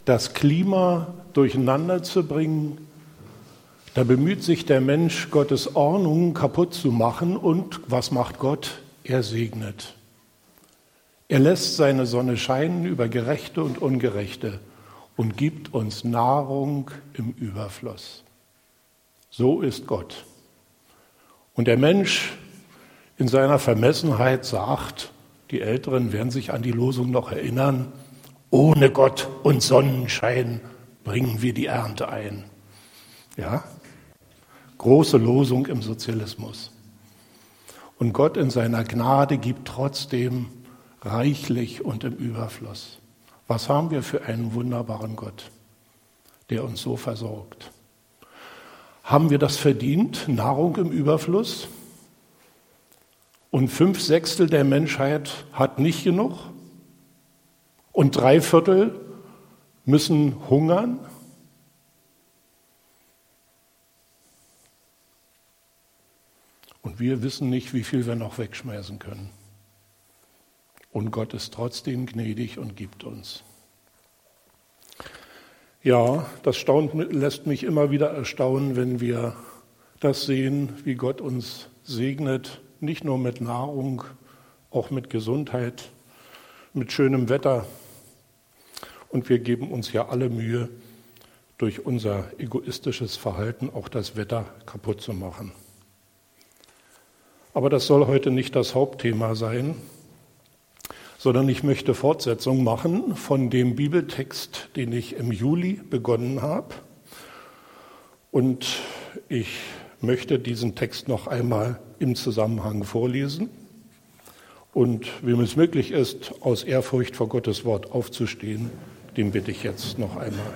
das Klima durcheinander zu bringen. Da bemüht sich der Mensch, Gottes Ordnung kaputt zu machen. Und was macht Gott? Er segnet. Er lässt seine Sonne scheinen über Gerechte und Ungerechte und gibt uns Nahrung im Überfluss. So ist Gott. Und der Mensch in seiner Vermessenheit sagt, die Älteren werden sich an die Losung noch erinnern, ohne Gott und Sonnenschein bringen wir die Ernte ein. Ja, große Losung im Sozialismus. Und Gott in seiner Gnade gibt trotzdem reichlich und im Überfluss. Was haben wir für einen wunderbaren Gott, der uns so versorgt? Haben wir das verdient, Nahrung im Überfluss? Und 5/6 der Menschheit hat nicht genug? Und 3/4 müssen hungern? Und wir wissen nicht, wie viel wir noch wegschmeißen können. Und Gott ist trotzdem gnädig und gibt uns. Ja, das lässt mich immer wieder erstaunen, wenn wir das sehen, wie Gott uns segnet, nicht nur mit Nahrung, auch mit Gesundheit, mit schönem Wetter. Und wir geben uns ja alle Mühe, durch unser egoistisches Verhalten auch das Wetter kaputt zu machen. Aber das soll heute nicht das Hauptthema sein, sondern ich möchte Fortsetzung machen von dem Bibeltext, den ich im Juli begonnen habe. Und ich möchte diesen Text noch einmal im Zusammenhang vorlesen. Und wem es möglich ist, aus Ehrfurcht vor Gottes Wort aufzustehen, den bitte ich jetzt noch einmal.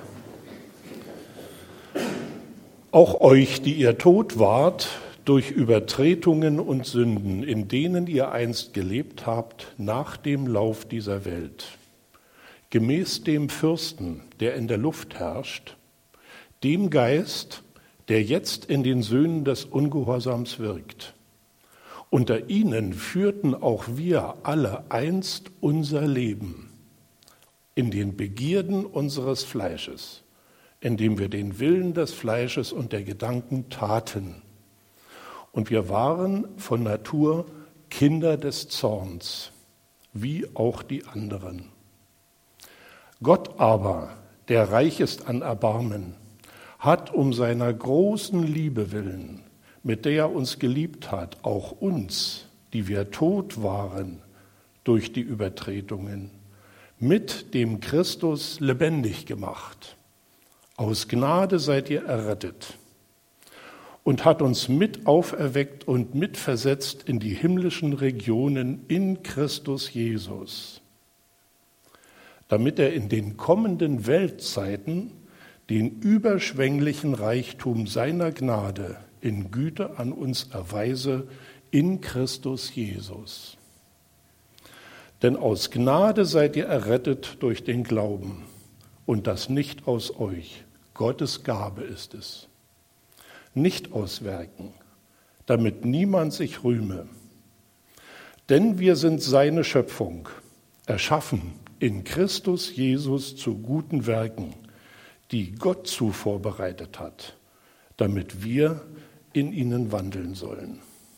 Auch euch, die ihr tot wart, durch Übertretungen und Sünden, in denen ihr einst gelebt habt, nach dem Lauf dieser Welt, gemäß dem Fürsten, der in der Luft herrscht, dem Geist, der jetzt in den Söhnen des Ungehorsams wirkt. Unter ihnen führten auch wir alle einst unser Leben in den Begierden unseres Fleisches, indem wir den Willen des Fleisches und der Gedanken taten. Und wir waren von Natur Kinder des Zorns, wie auch die anderen. Gott aber, der reich ist an Erbarmen, hat um seiner großen Liebe willen, mit der er uns geliebt hat, auch uns, die wir tot waren durch die Übertretungen, mit dem Christus lebendig gemacht. Aus Gnade seid ihr errettet. Und hat uns mit auferweckt und mitversetzt in die himmlischen Regionen in Christus Jesus, damit er in den kommenden Weltzeiten den überschwänglichen Reichtum seiner Gnade in Güte an uns erweise in Christus Jesus. Denn aus Gnade seid ihr errettet durch den Glauben, und das nicht aus euch, Gottes Gabe ist es. Nicht aus Werken, damit niemand sich rühme. Denn wir sind seine Schöpfung, erschaffen in Christus Jesus zu guten Werken, die Gott zuvor bereitet hat, damit wir in ihnen wandeln sollen.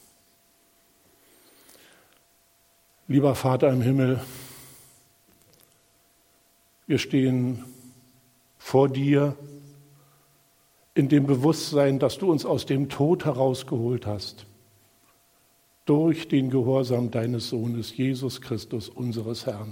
Lieber Vater im Himmel, wir stehen vor dir, in dem Bewusstsein, dass du uns aus dem Tod herausgeholt hast, durch den Gehorsam deines Sohnes, Jesus Christus, unseres Herrn.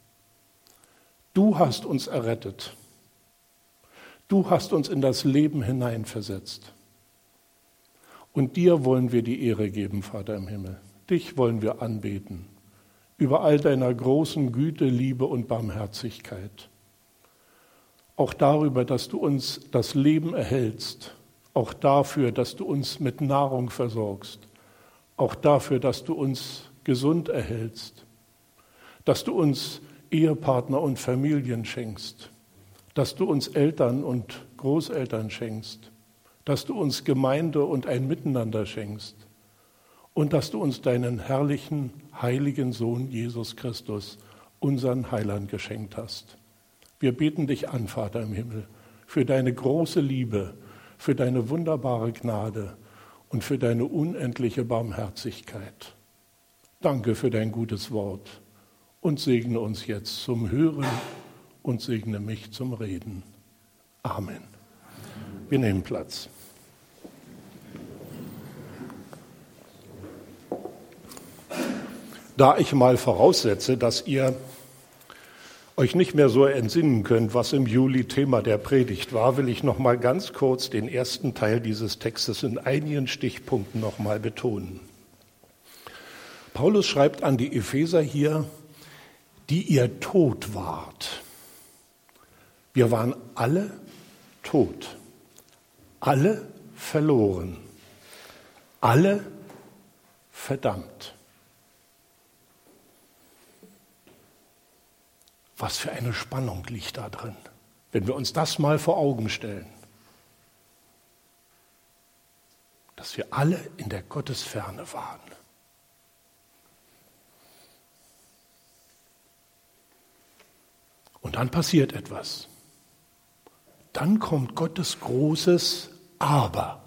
Du hast uns errettet. Du hast uns in das Leben hineinversetzt. Und dir wollen wir die Ehre geben, Vater im Himmel. Dich wollen wir anbeten, über all deiner großen Güte, Liebe und Barmherzigkeit. Auch darüber, dass du uns das Leben erhältst. Auch dafür, dass du uns mit Nahrung versorgst. Auch dafür, dass du uns gesund erhältst. Dass du uns Ehepartner und Familien schenkst. Dass du uns Eltern und Großeltern schenkst. Dass du uns Gemeinde und ein Miteinander schenkst. Und dass du uns deinen herrlichen, heiligen Sohn Jesus Christus, unseren Heiland, geschenkt hast. Wir beten dich an, Vater im Himmel, für deine große Liebe, für deine wunderbare Gnade und für deine unendliche Barmherzigkeit. Danke für dein gutes Wort und segne uns jetzt zum Hören und segne mich zum Reden. Amen. Wir nehmen Platz. Da ich mal voraussetze, dass ihr euch nicht mehr so entsinnen könnt, was im Juli Thema der Predigt war, will ich noch mal ganz kurz den ersten Teil dieses Textes in einigen Stichpunkten noch mal betonen. Paulus schreibt an die Epheser hier, die ihr tot wart. Wir waren alle tot, alle verloren, alle verdammt. Was für eine Spannung liegt da drin, wenn wir uns das mal vor Augen stellen. Dass wir alle in der Gottesferne waren. Und dann passiert etwas. Dann kommt Gottes großes Aber.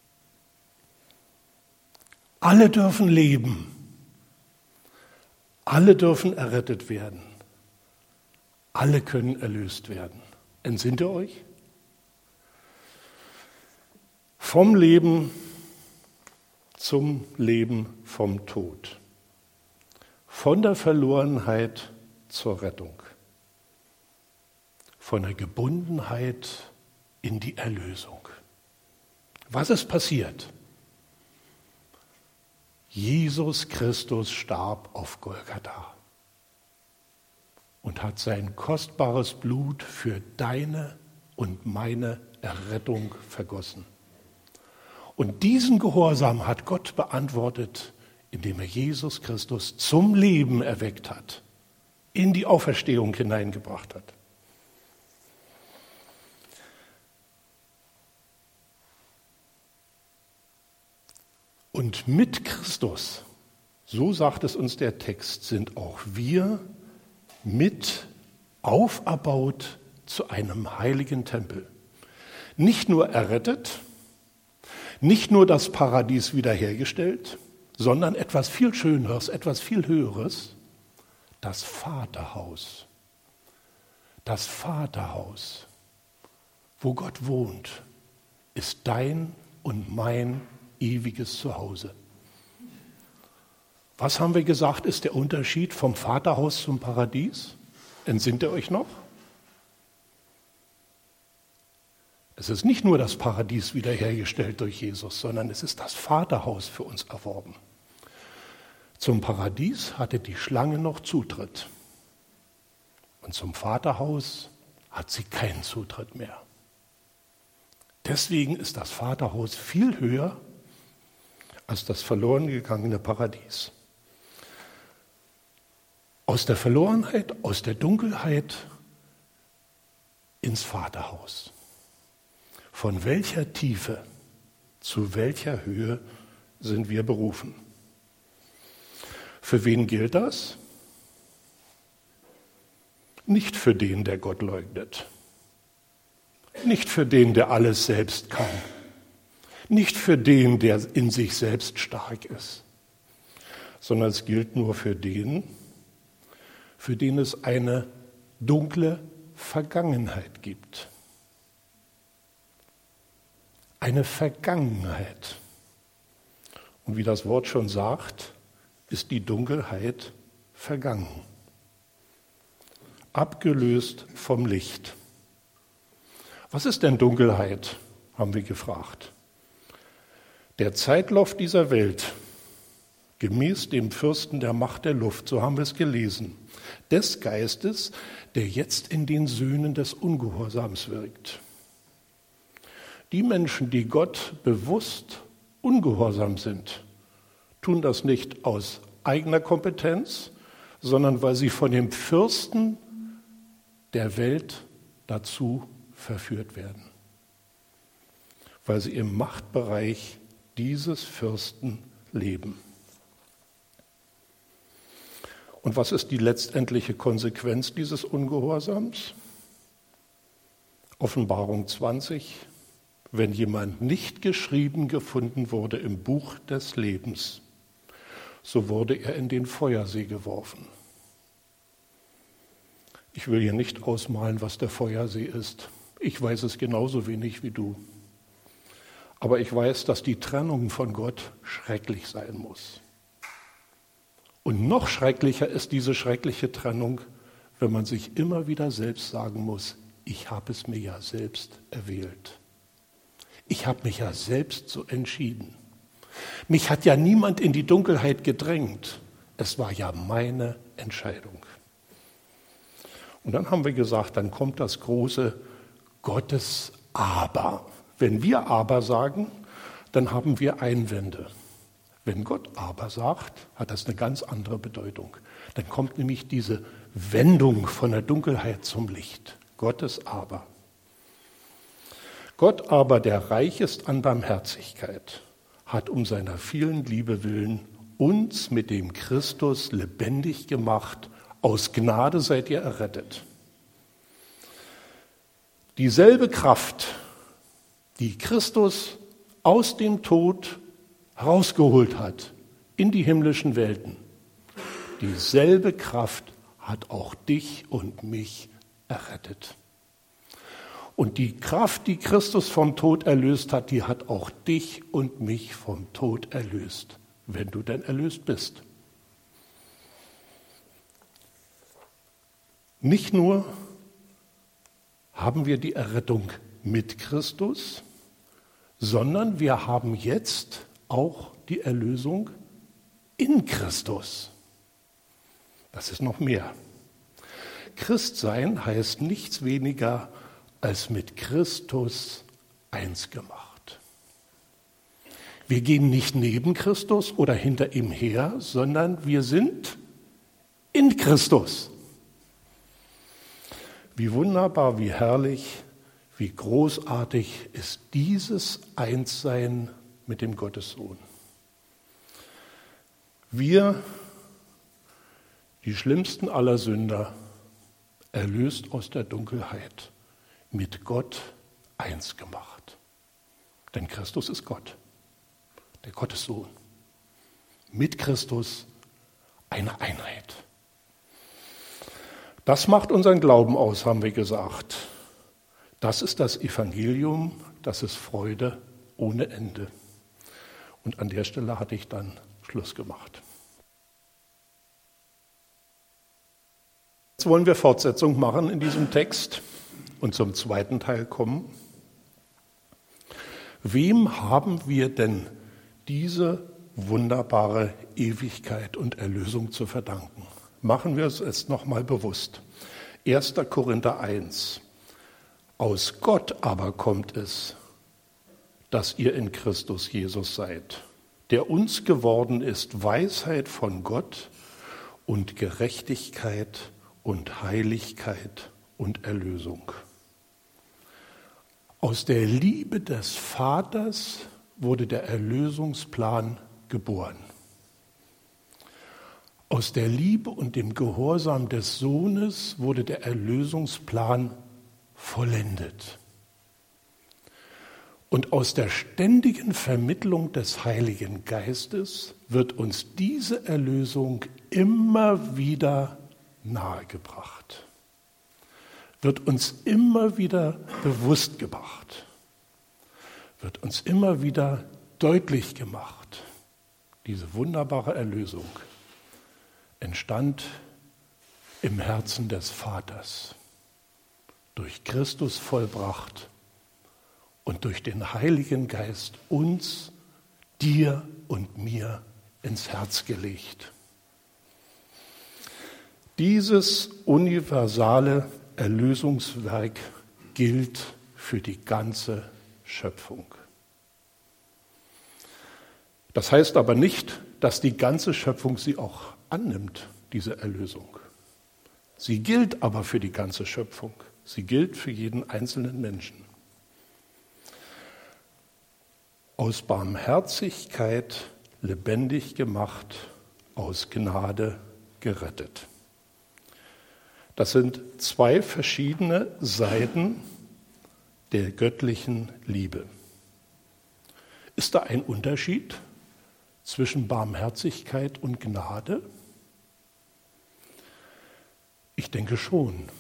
Alle dürfen leben. Alle dürfen errettet werden. Alle können erlöst werden. Entsinnt ihr euch? Vom Leben zum Leben vom Tod. Von der Verlorenheit zur Rettung. Von der Gebundenheit in die Erlösung. Was ist passiert? Jesus Christus starb auf Golgatha und hat sein kostbares Blut für deine und meine Errettung vergossen. Und diesen Gehorsam hat Gott beantwortet, indem er Jesus Christus zum Leben erweckt hat, in die Auferstehung hineingebracht hat. Und mit Christus, so sagt es uns der Text, sind auch wir mit auferbaut zu einem heiligen Tempel. Nicht nur errettet, nicht nur das Paradies wiederhergestellt, sondern etwas viel Schöneres, etwas viel Höheres, das Vaterhaus. Das Vaterhaus, wo Gott wohnt, ist dein und mein ewiges Zuhause. Was haben wir gesagt, ist der Unterschied vom Vaterhaus zum Paradies? Entsinnt ihr euch noch? Es ist nicht nur das Paradies wiederhergestellt durch Jesus, sondern es ist das Vaterhaus für uns erworben. Zum Paradies hatte die Schlange noch Zutritt. Und zum Vaterhaus hat sie keinen Zutritt mehr. Deswegen ist das Vaterhaus viel höher als das verloren gegangene Paradies. Aus der Verlorenheit, aus der Dunkelheit ins Vaterhaus. Von welcher Tiefe zu welcher Höhe sind wir berufen? Für wen gilt das? Nicht für den, der Gott leugnet. Nicht für den, der alles selbst kann. Nicht für den, der in sich selbst stark ist. Sondern es gilt nur für den es eine dunkle Vergangenheit gibt. Eine Vergangenheit. Und wie das Wort schon sagt, ist die Dunkelheit vergangen. Abgelöst vom Licht. Was ist denn Dunkelheit, haben wir gefragt. Der Zeitlauf dieser Welt, gemäß dem Fürsten der Macht der Luft, so haben wir es gelesen, des Geistes, der jetzt in den Söhnen des Ungehorsams wirkt. Die Menschen, die Gott bewusst ungehorsam sind, tun das nicht aus eigener Kompetenz, sondern weil sie von dem Fürsten der Welt dazu verführt werden. Weil sie im Machtbereich dieses Fürsten leben. Und was ist die letztendliche Konsequenz dieses Ungehorsams? Offenbarung 20, wenn jemand nicht geschrieben gefunden wurde im Buch des Lebens, so wurde er in den Feuersee geworfen. Ich will hier nicht ausmalen, was der Feuersee ist. Ich weiß es genauso wenig wie du. Aber ich weiß, dass die Trennung von Gott schrecklich sein muss. Und noch schrecklicher ist diese schreckliche Trennung, wenn man sich immer wieder selbst sagen muss, ich habe es mir ja selbst erwählt. Ich habe mich ja selbst so entschieden. Mich hat ja niemand in die Dunkelheit gedrängt. Es war ja meine Entscheidung. Und dann haben wir gesagt, dann kommt das große Gottes Aber. Wenn wir Aber sagen, dann haben wir Einwände. Wenn Gott Aber sagt, hat das eine ganz andere Bedeutung. Dann kommt nämlich diese Wendung von der Dunkelheit zum Licht. Gottes Aber. Gott aber, der reich ist an Barmherzigkeit, hat um seiner vielen Liebe willen uns mit dem Christus lebendig gemacht. Aus Gnade seid ihr errettet. Dieselbe Kraft, die Christus aus dem Tod herausgeholt hat in die himmlischen Welten, dieselbe Kraft hat auch dich und mich errettet. Und die Kraft, die Christus vom Tod erlöst hat, die hat auch dich und mich vom Tod erlöst, wenn du denn erlöst bist. Nicht nur haben wir die Errettung mit Christus, sondern wir haben jetzt auch die Erlösung in Christus. Das ist noch mehr. Christsein heißt nichts weniger als mit Christus eins gemacht. Wir gehen nicht neben Christus oder hinter ihm her, sondern wir sind in Christus. Wie wunderbar, wie herrlich, wie großartig ist dieses Einssein mit dem Gottessohn. Wir, die schlimmsten aller Sünder, erlöst aus der Dunkelheit, mit Gott eins gemacht. Denn Christus ist Gott, der Gottessohn. Mit Christus eine Einheit. Das macht unseren Glauben aus, haben wir gesagt. Das ist das Evangelium, das ist Freude ohne Ende. Und an der Stelle hatte ich dann Schluss gemacht. Jetzt wollen wir Fortsetzung machen in diesem Text und zum zweiten Teil kommen. Wem haben wir denn diese wunderbare Ewigkeit und Erlösung zu verdanken? Machen wir es jetzt nochmal bewusst. 1. Korinther 1. Aus Gott aber kommt es, dass ihr in Christus Jesus seid, der uns geworden ist Weisheit von Gott und Gerechtigkeit und Heiligkeit und Erlösung. Aus der Liebe des Vaters wurde der Erlösungsplan geboren. Aus der Liebe und dem Gehorsam des Sohnes wurde der Erlösungsplan vollendet. Und aus der ständigen Vermittlung des Heiligen Geistes wird uns diese Erlösung immer wieder nahegebracht, wird uns immer wieder bewusst gemacht, wird uns immer wieder deutlich gemacht. Diese wunderbare Erlösung entstand im Herzen des Vaters, durch Christus vollbracht und durch den Heiligen Geist uns, dir und mir ins Herz gelegt. Dieses universale Erlösungswerk gilt für die ganze Schöpfung. Das heißt aber nicht, dass die ganze Schöpfung sie auch annimmt, diese Erlösung. Sie gilt aber für die ganze Schöpfung. Sie gilt für jeden einzelnen Menschen. Aus Barmherzigkeit lebendig gemacht, aus Gnade gerettet. Das sind zwei verschiedene Seiten der göttlichen Liebe. Ist da ein Unterschied zwischen Barmherzigkeit und Gnade? Ich denke schon.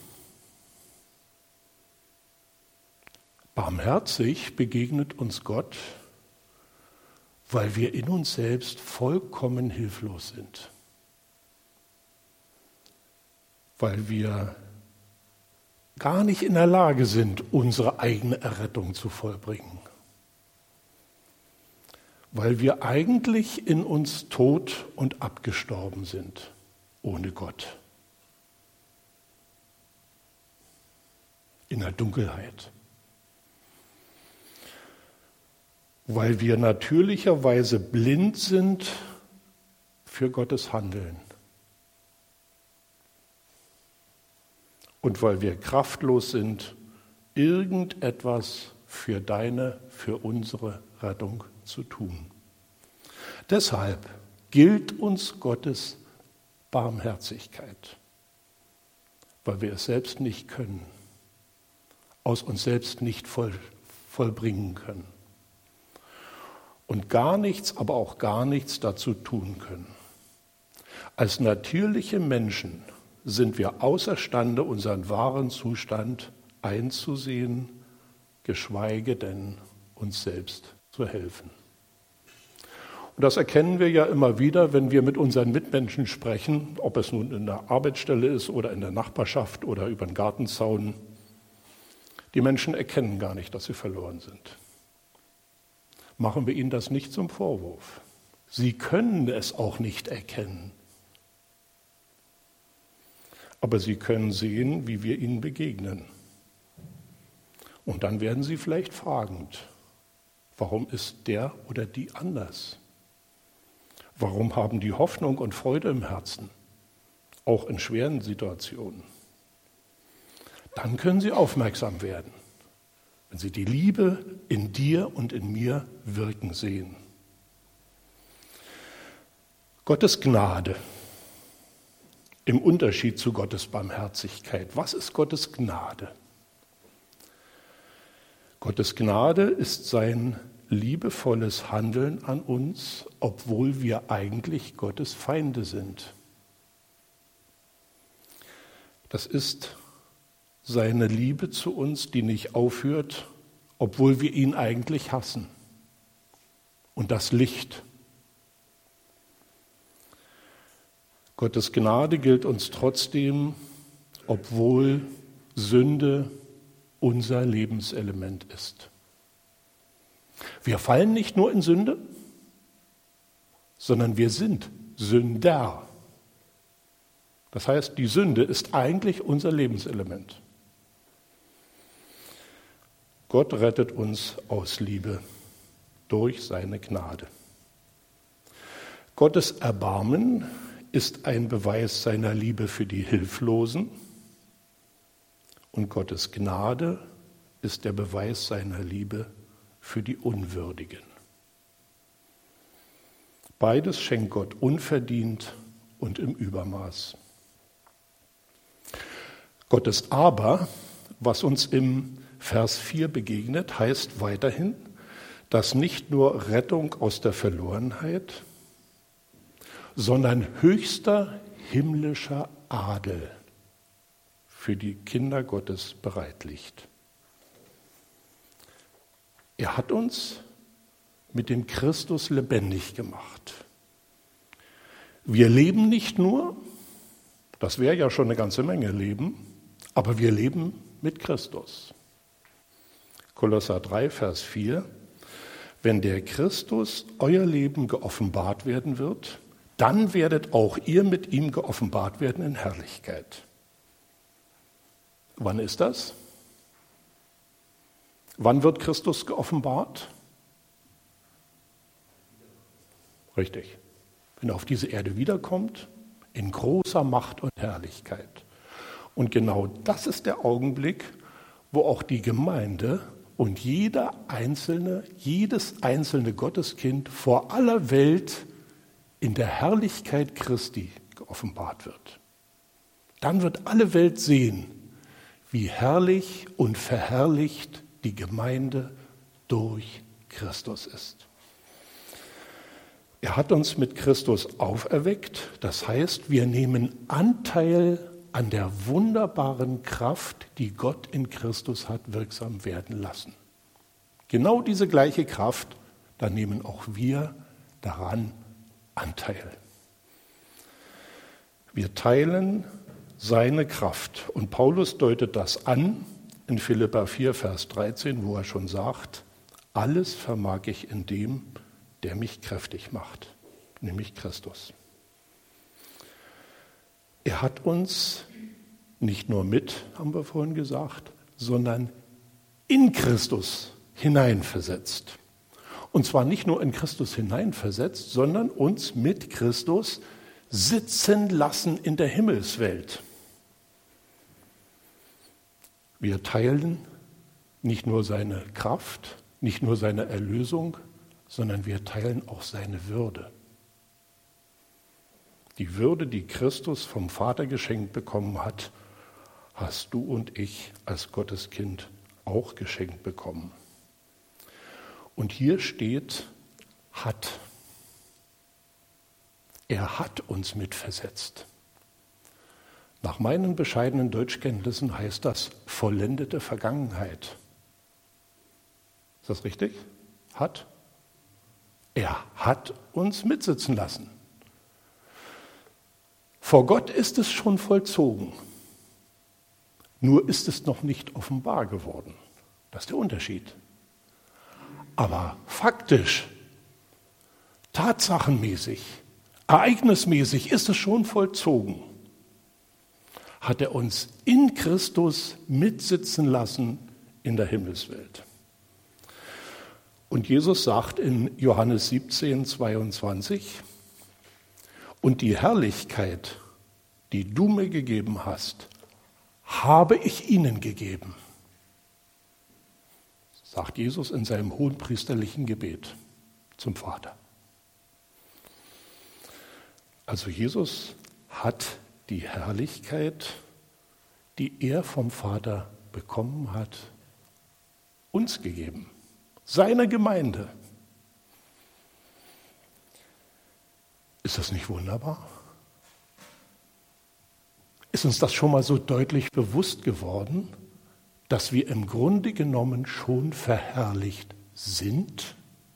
Barmherzig begegnet uns Gott, weil wir in uns selbst vollkommen hilflos sind. Weil wir gar nicht in der Lage sind, unsere eigene Errettung zu vollbringen. Weil wir eigentlich in uns tot und abgestorben sind, ohne Gott. In der Dunkelheit. Weil wir natürlicherweise blind sind für Gottes Handeln. Und weil wir kraftlos sind, irgendetwas für unsere Rettung zu tun. Deshalb gilt uns Gottes Barmherzigkeit, weil wir es selbst nicht können, aus uns selbst nicht vollbringen können und gar nichts, aber auch gar nichts dazu tun können. Als natürliche Menschen sind wir außerstande, unseren wahren Zustand einzusehen, geschweige denn uns selbst zu helfen. Und das erkennen wir ja immer wieder, wenn wir mit unseren Mitmenschen sprechen, ob es nun in der Arbeitsstelle ist oder in der Nachbarschaft oder über den Gartenzaun. Die Menschen erkennen gar nicht, dass sie verloren sind. Machen wir ihnen das nicht zum Vorwurf. Sie können es auch nicht erkennen. Aber sie können sehen, wie wir ihnen begegnen. Und dann werden sie vielleicht fragend, warum ist der oder die anders? Warum haben die Hoffnung und Freude im Herzen, auch in schweren Situationen? Dann können sie aufmerksam werden, wenn sie die Liebe in dir und in mir wirken sehen. Gottes Gnade im Unterschied zu Gottes Barmherzigkeit. Was ist Gottes Gnade? Gottes Gnade ist sein liebevolles Handeln an uns, obwohl wir eigentlich Gottes Feinde sind. Das ist seine Liebe zu uns, die nicht aufhört, obwohl wir ihn eigentlich hassen. Und das Licht. Gottes Gnade gilt uns trotzdem, obwohl Sünde unser Lebenselement ist. Wir fallen nicht nur in Sünde, sondern wir sind Sünder. Das heißt, die Sünde ist eigentlich unser Lebenselement. Gott rettet uns aus Liebe durch seine Gnade. Gottes Erbarmen ist ein Beweis seiner Liebe für die Hilflosen und Gottes Gnade ist der Beweis seiner Liebe für die Unwürdigen. Beides schenkt Gott unverdient und im Übermaß. Gottes Aber, was uns im Vers 4 begegnet, heißt weiterhin, dass nicht nur Rettung aus der Verlorenheit, sondern höchster himmlischer Adel für die Kinder Gottes bereit liegt. Er hat uns mit dem Christus lebendig gemacht. Wir leben nicht nur, das wäre ja schon eine ganze Menge Leben, aber wir leben mit Christus. Kolosser 3, Vers 4: Wenn der Christus euer Leben geoffenbart werden wird, dann werdet auch ihr mit ihm geoffenbart werden in Herrlichkeit. Wann ist das? Wann wird Christus geoffenbart? Richtig. Wenn er auf diese Erde wiederkommt, in großer Macht und Herrlichkeit. Und genau das ist der Augenblick, wo auch die Gemeinde und jedes einzelne Gotteskind vor aller Welt in der Herrlichkeit Christi geoffenbart wird. Dann wird alle Welt sehen, wie herrlich und verherrlicht die Gemeinde durch Christus ist. Er hat uns mit Christus auferweckt, das heißt, wir nehmen Anteil an der wunderbaren Kraft, die Gott in Christus hat wirksam werden lassen. Genau diese gleiche Kraft, da nehmen auch wir daran Anteil. Wir teilen seine Kraft. Und Paulus deutet das an in Philipper 4, Vers 13, wo er schon sagt, alles vermag ich in dem, der mich kräftig macht, nämlich Christus. Er hat uns nicht nur mit, haben wir vorhin gesagt, sondern in Christus hineinversetzt. Und zwar nicht nur in Christus hineinversetzt, sondern uns mit Christus sitzen lassen in der Himmelswelt. Wir teilen nicht nur seine Kraft, nicht nur seine Erlösung, sondern wir teilen auch seine Würde. Die Würde, die Christus vom Vater geschenkt bekommen hat, hast du und ich als Gotteskind auch geschenkt bekommen. Und hier steht, hat. Er hat uns mitversetzt. Nach meinen bescheidenen Deutschkenntnissen heißt das vollendete Vergangenheit. Ist das richtig? Hat? Er hat uns mitsitzen lassen. Vor Gott ist es schon vollzogen. Nur ist es noch nicht offenbar geworden. Das ist der Unterschied. Aber faktisch, tatsachenmäßig, ereignismäßig ist es schon vollzogen. Hat er uns in Christus mitsitzen lassen in der Himmelswelt. Und Jesus sagt in Johannes 17, 22, und die Herrlichkeit, die du mir gegeben hast, habe ich ihnen gegeben, sagt Jesus in seinem hohenpriesterlichen Gebet zum Vater. Also Jesus hat die Herrlichkeit, die er vom Vater bekommen hat, uns gegeben, seiner Gemeinde. Ist das nicht wunderbar? Ist uns das schon mal so deutlich bewusst geworden, dass wir im Grunde genommen schon verherrlicht sind?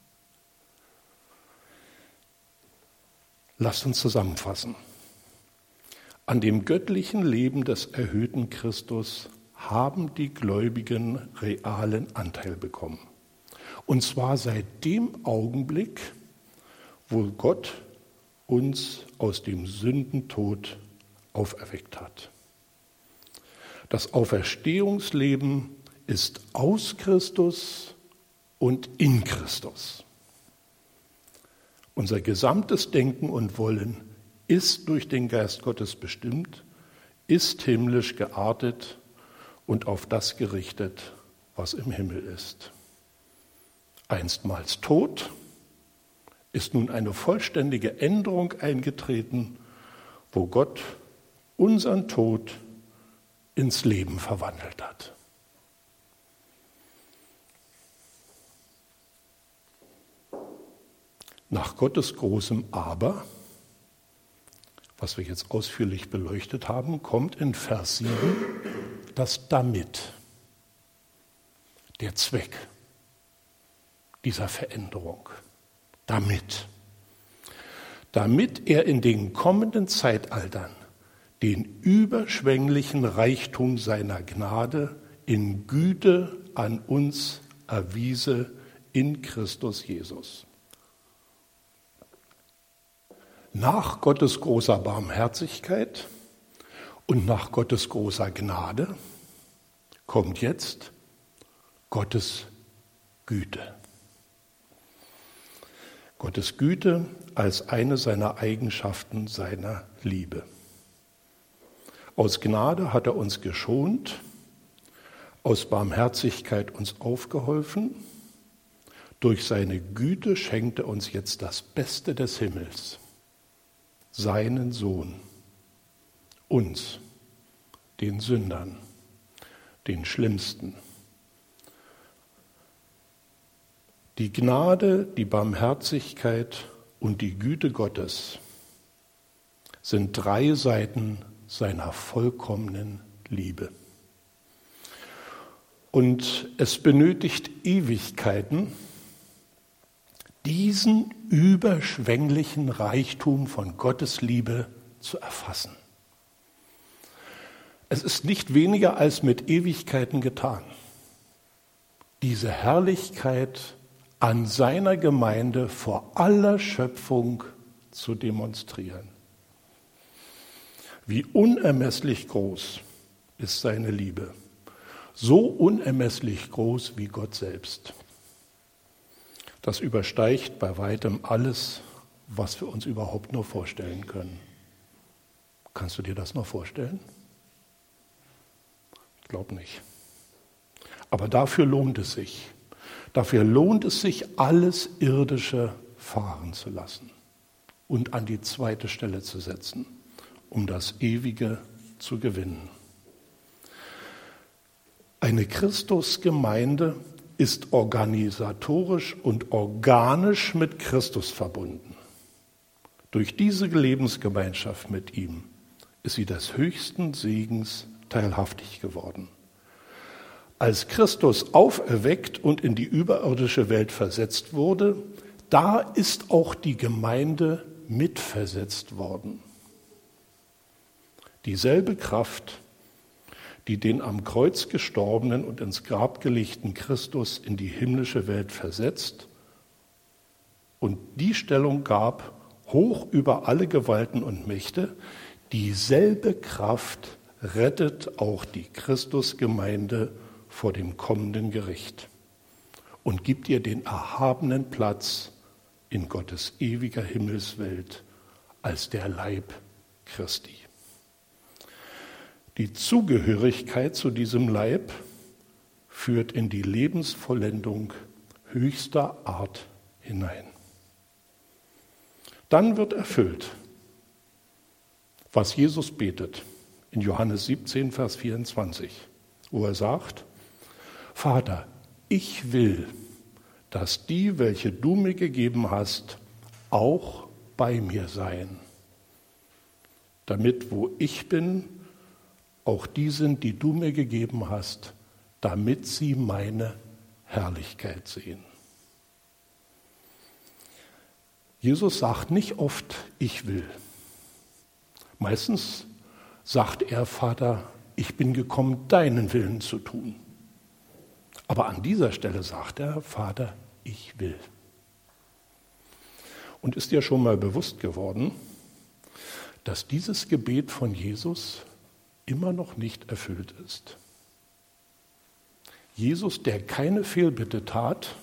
Lasst uns zusammenfassen. An dem göttlichen Leben des erhöhten Christus haben die Gläubigen realen Anteil bekommen. Und zwar seit dem Augenblick, wo Gott uns aus dem Sündentod auferweckt hat. Das Auferstehungsleben ist aus Christus und in Christus. Unser gesamtes Denken und Wollen ist durch den Geist Gottes bestimmt, ist himmlisch geartet und auf das gerichtet, was im Himmel ist. Einstmals tot, ist nun eine vollständige Änderung eingetreten, wo Gott unseren Tod ins Leben verwandelt hat. Nach Gottes großem Aber, was wir jetzt ausführlich beleuchtet haben, kommt in Vers 7 das Damit, der Zweck dieser Veränderung. Damit er in den kommenden Zeitaltern den überschwänglichen Reichtum seiner Gnade in Güte an uns erwiese in Christus Jesus. Nach Gottes großer Barmherzigkeit und nach Gottes großer Gnade kommt jetzt Gottes Güte. Gottes Güte als eine seiner Eigenschaften seiner Liebe. Aus Gnade hat er uns geschont, aus Barmherzigkeit uns aufgeholfen. Durch seine Güte schenkt er uns jetzt das Beste des Himmels, seinen Sohn, uns, den Sündern, den Schlimmsten, Die Gnade, die Barmherzigkeit und die Güte Gottes sind 3 Seiten seiner vollkommenen Liebe. Und es benötigt Ewigkeiten, diesen überschwänglichen Reichtum von Gottes Liebe zu erfassen. Es ist nicht weniger als mit Ewigkeiten getan, diese Herrlichkeit an seiner Gemeinde vor aller Schöpfung zu demonstrieren. Wie unermesslich groß ist seine Liebe, so unermesslich groß wie Gott selbst. Das übersteigt bei weitem alles, was wir uns überhaupt nur vorstellen können. Kannst du dir das noch vorstellen? Ich glaube nicht. Aber dafür lohnt es sich. Dafür lohnt es sich, alles Irdische fahren zu lassen und an die zweite Stelle zu setzen, um das Ewige zu gewinnen. Eine Christusgemeinde ist organisatorisch und organisch mit Christus verbunden. Durch diese Lebensgemeinschaft mit ihm ist sie des höchsten Segens teilhaftig geworden. Als Christus auferweckt und in die überirdische Welt versetzt wurde, da ist auch die Gemeinde mitversetzt worden. Dieselbe Kraft, die den am Kreuz gestorbenen und ins Grab gelegten Christus in die himmlische Welt versetzt und die Stellung gab, hoch über alle Gewalten und Mächte, dieselbe Kraft rettet auch die Christusgemeinde vor dem kommenden Gericht und gibt ihr den erhabenen Platz in Gottes ewiger Himmelswelt als der Leib Christi. Die Zugehörigkeit zu diesem Leib führt in die Lebensvollendung höchster Art hinein. Dann wird erfüllt, was Jesus betet in Johannes 17, Vers 24, wo er sagt: Vater, ich will, dass die, welche du mir gegeben hast, auch bei mir seien, damit, wo ich bin, auch die sind, die du mir gegeben hast, damit sie meine Herrlichkeit sehen. Jesus sagt nicht oft, ich will. Meistens sagt er, Vater, ich bin gekommen, deinen Willen zu tun. Aber an dieser Stelle sagt er, Vater, ich will. Und ist dir schon mal bewusst geworden, dass dieses Gebet von Jesus immer noch nicht erfüllt ist? Jesus, der keine Fehlbitte tat,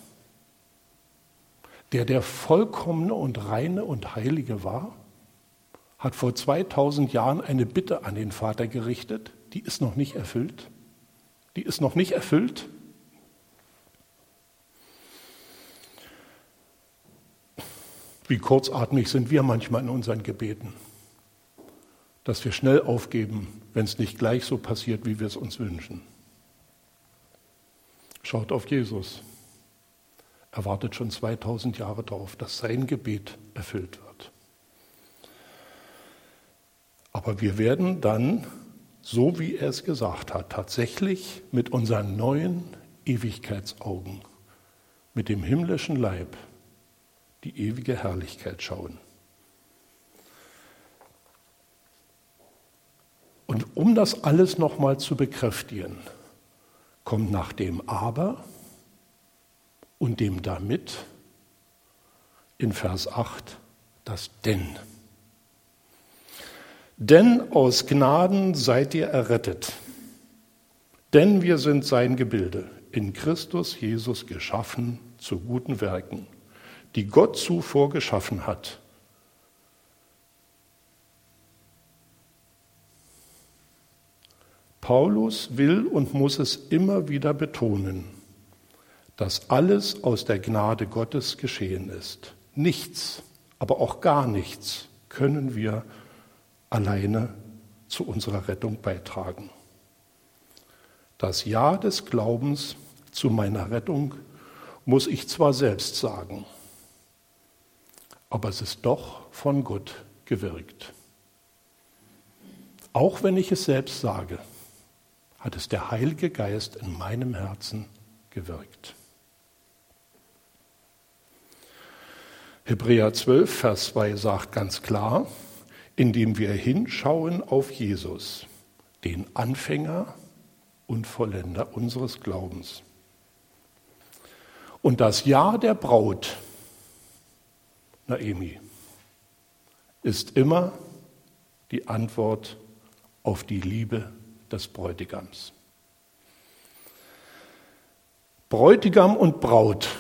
der vollkommene und reine und heilige war, hat vor 2000 Jahren eine Bitte an den Vater gerichtet, die ist noch nicht erfüllt. Die ist noch nicht erfüllt. Wie kurzatmig sind wir manchmal in unseren Gebeten, dass wir schnell aufgeben, wenn es nicht gleich so passiert, wie wir es uns wünschen. Schaut auf Jesus. Er wartet schon 2000 Jahre darauf, dass sein Gebet erfüllt wird. Aber wir werden dann, so wie er es gesagt hat, tatsächlich mit unseren neuen Ewigkeitsaugen, mit dem himmlischen Leib, die ewige Herrlichkeit schauen. Und um das alles nochmal zu bekräftigen, kommt nach dem Aber und dem Damit in Vers 8 das Denn. Denn aus Gnaden seid ihr errettet, denn wir sind sein Gebilde, in Christus Jesus geschaffen zu guten Werken, die Gott zuvor geschaffen hat. Paulus will und muss es immer wieder betonen, dass alles aus der Gnade Gottes geschehen ist. Nichts, aber auch gar nichts können wir alleine zu unserer Rettung beitragen. Das Ja des Glaubens zu meiner Rettung muss ich zwar selbst sagen, aber es ist doch von Gott gewirkt. Auch wenn ich es selbst sage, hat es der Heilige Geist in meinem Herzen gewirkt. Hebräer 12, Vers 2 sagt ganz klar, indem wir hinschauen auf Jesus, den Anfänger und Vollender unseres Glaubens. Und das Ja der Braut, Naemi, ist immer die Antwort auf die Liebe des Bräutigams. Bräutigam und Braut,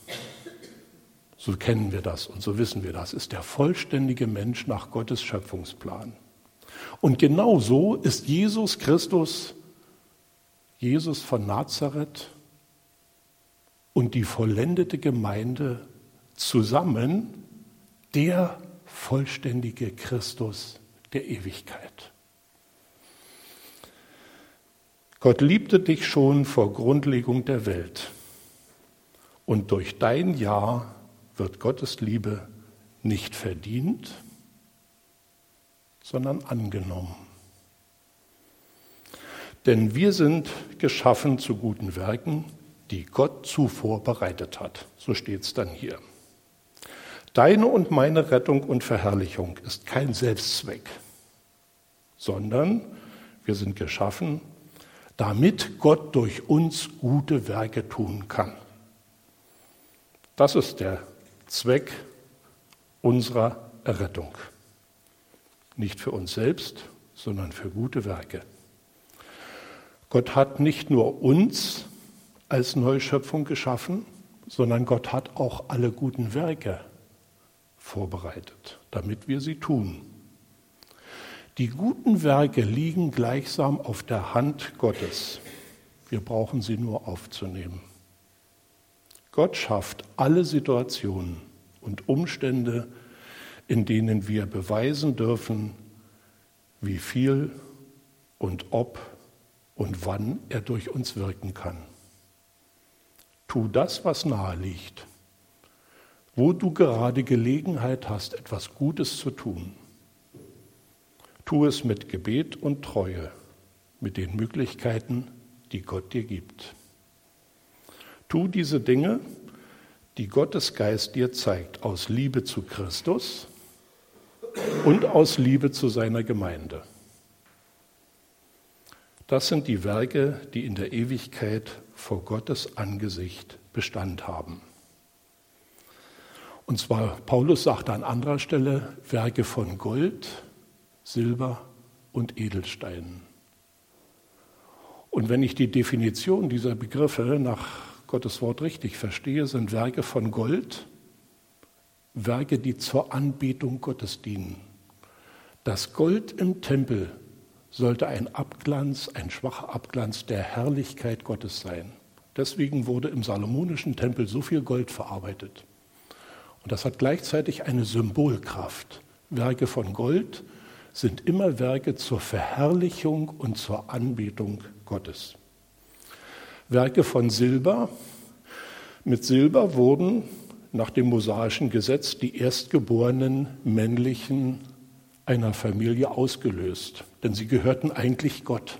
so kennen wir das und so wissen wir das, ist der vollständige Mensch nach Gottes Schöpfungsplan. Und genau so ist Jesus Christus, Jesus von Nazareth und die vollendete Gemeinde zusammen der vollständige Christus der Ewigkeit. Gott liebte dich schon vor Grundlegung der Welt. Und durch dein Ja wird Gottes Liebe nicht verdient, sondern angenommen. Denn wir sind geschaffen zu guten Werken, die Gott zuvor bereitet hat. So steht es dann hier. Deine und meine Rettung und Verherrlichung ist kein Selbstzweck, sondern wir sind geschaffen, damit Gott durch uns gute Werke tun kann. Das ist der Zweck unserer Errettung. Nicht für uns selbst, sondern für gute Werke. Gott hat nicht nur uns als Neuschöpfung geschaffen, sondern Gott hat auch alle guten Werke vorbereitet, damit wir sie tun. Die guten Werke liegen gleichsam auf der Hand Gottes. Wir brauchen sie nur aufzunehmen. Gott schafft alle Situationen und Umstände, in denen wir beweisen dürfen, wie viel und ob und wann er durch uns wirken kann. Tu das, was nahe liegt, wo du gerade Gelegenheit hast, etwas Gutes zu tun. Tu es mit Gebet und Treue, mit den Möglichkeiten, die Gott dir gibt. Tu diese Dinge, die Gottes Geist dir zeigt, aus Liebe zu Christus und aus Liebe zu seiner Gemeinde. Das sind die Werke, die in der Ewigkeit vor Gottes Angesicht Bestand haben. Und zwar, Paulus sagt an anderer Stelle, Werke von Gold, Silber und Edelsteinen. Und wenn ich die Definition dieser Begriffe nach Gottes Wort richtig verstehe, sind Werke von Gold Werke, die zur Anbetung Gottes dienen. Das Gold im Tempel sollte ein Abglanz, ein schwacher Abglanz der Herrlichkeit Gottes sein. Deswegen wurde im salomonischen Tempel so viel Gold verarbeitet. Und das hat gleichzeitig eine Symbolkraft. Werke von Gold sind immer Werke zur Verherrlichung und zur Anbetung Gottes. Werke von Silber. Mit Silber wurden nach dem mosaischen Gesetz die erstgeborenen männlichen einer Familie ausgelöst, denn sie gehörten eigentlich Gott.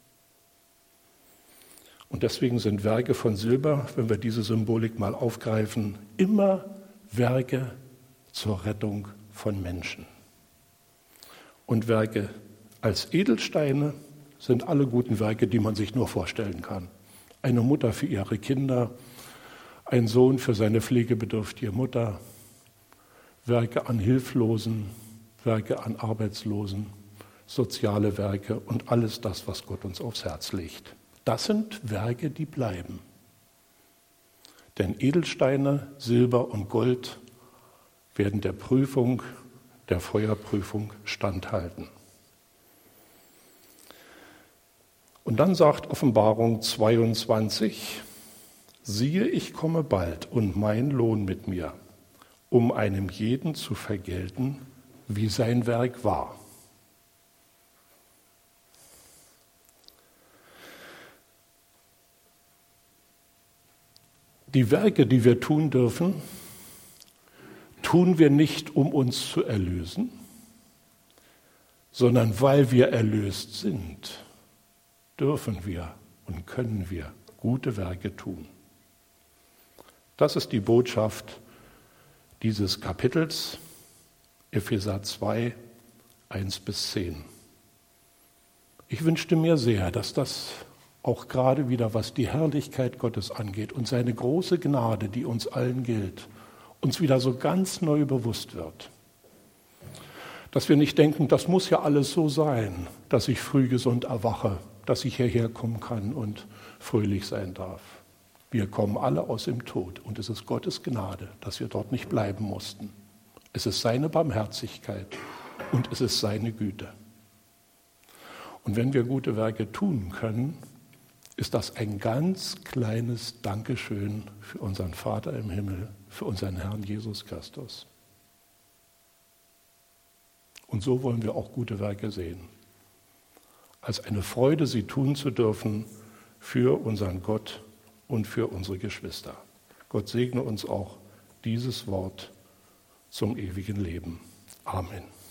Und deswegen sind Werke von Silber, wenn wir diese Symbolik mal aufgreifen, immer Werke zur Rettung von Menschen. Und Werke als Edelsteine sind alle guten Werke, die man sich nur vorstellen kann. Eine Mutter für ihre Kinder, ein Sohn für seine pflegebedürftige Mutter, Werke an Hilflosen, Werke an Arbeitslosen, soziale Werke und alles das, was Gott uns aufs Herz legt. Das sind Werke, die bleiben. Denn Edelsteine, Silber und Gold werden der Prüfung, der Feuerprüfung standhalten. Und dann sagt Offenbarung 22, siehe, ich komme bald und mein Lohn mit mir, um einem jeden zu vergelten, wie sein Werk war. Die Werke, die wir tun dürfen, tun wir nicht, um uns zu erlösen, sondern weil wir erlöst sind, dürfen wir und können wir gute Werke tun. Das ist die Botschaft dieses Kapitels, Epheser 2, 1-10. Ich wünschte mir sehr, dass das auch gerade wieder, was die Herrlichkeit Gottes angeht und seine große Gnade, die uns allen gilt, uns wieder so ganz neu bewusst wird. Dass wir nicht denken, das muss ja alles so sein, dass ich früh gesund erwache, dass ich hierher kommen kann und fröhlich sein darf. Wir kommen alle aus dem Tod und es ist Gottes Gnade, dass wir dort nicht bleiben mussten. Es ist seine Barmherzigkeit und es ist seine Güte. Und wenn wir gute Werke tun können, ist das ein ganz kleines Dankeschön für unseren Vater im Himmel, für unseren Herrn Jesus Christus. Und so wollen wir auch gute Werke sehen. Als eine Freude, sie tun zu dürfen für unseren Gott und für unsere Geschwister. Gott segne uns auch dieses Wort zum ewigen Leben. Amen.